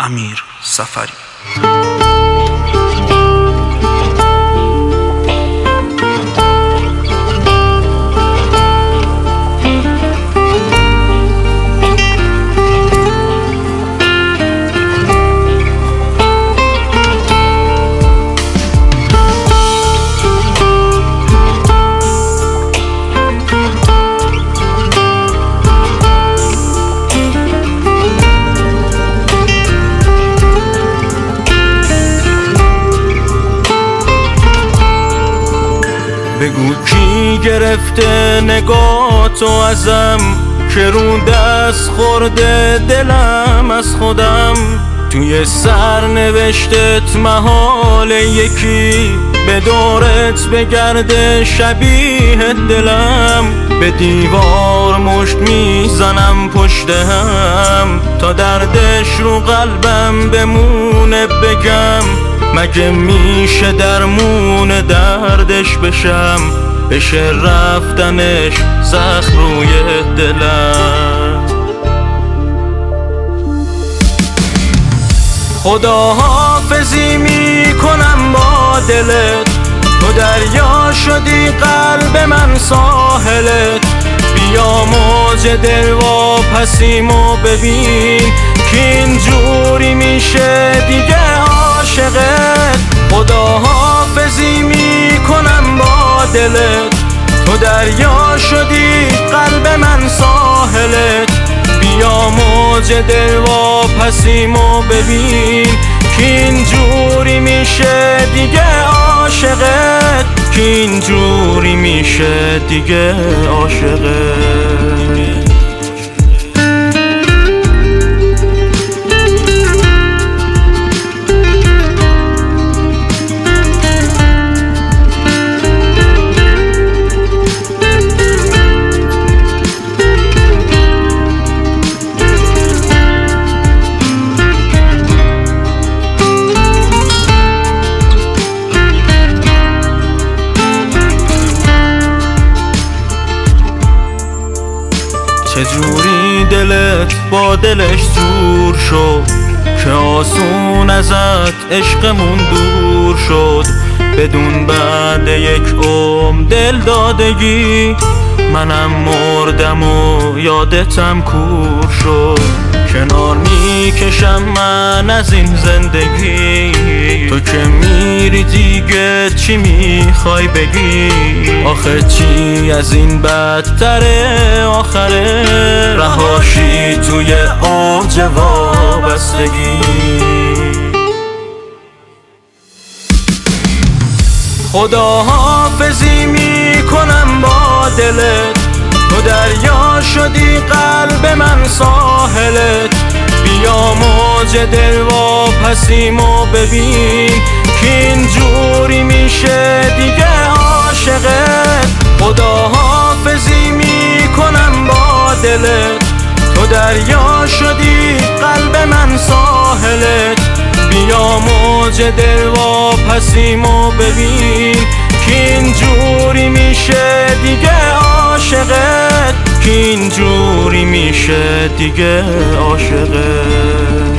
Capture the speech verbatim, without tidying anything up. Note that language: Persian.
امیر سفری. بگو کی گرفته نگاه تو ازم، که رو دست خورده دلم از خودم. توی سرنوشتت محال یکی به دورت بگرده شبیه دلم. به دیوار مشت میزنم پشت هم تا دردش رو قلبم بمونه. بگم مگه میشه درمون دردش بشم، بشه رفتنش زخم روی دلم. خدا حافظی میکنم با دلت، تو دریا شدی قلب من ساحلت. بیا موج دل و پسیمو ببین که اینجوری میشه دیگه عاشقت. خدا حافظی میکنم با دلت، تو دریا شدی قلب من ساحلت. بیا موج دل و پسیمو ببین که اینجوری میشه دیگه عاشقت، که اینجوری میشه دیگه عاشقت. چجوری دلت با دلش زور شد، که آسون ازت عشقمون دور شد. بدون بعد یک عمر دل دادگی منم مردم و یادتم کور شد. کنار میکشم من از این زندگی، تو که میری دیگه چی میخوای بگی؟ آخه چی از این بدتره آخره، رهاشی توی اوج وابستگی. خدا حافظی میکنم با دلت، تو دریا شدی قلب من ساحلت. بیا موج دل و پسیمو ببین که اینجوری میشه دیگه عاشقت. خدا حافظی میکنم با دلت، تو دریا شدی قلب من ساحلت. بیا موج دل و پسیمو ببین که اینجوری میشه دیگه عاشقت، که اینجوری میشه دیگه عاشقت.